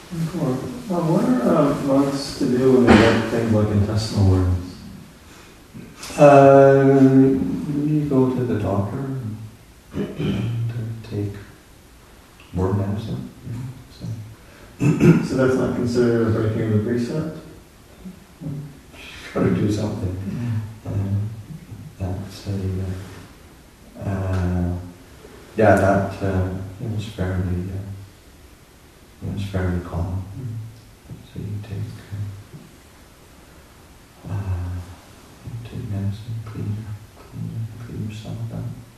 Cool. What are monks to do when they get things like intestinal worms? You go to the doctor and take worm medicine. So that's not considered a breaking of the precept? Got to do something. That's that it was fairly common. So you take medicine, clean yourself out.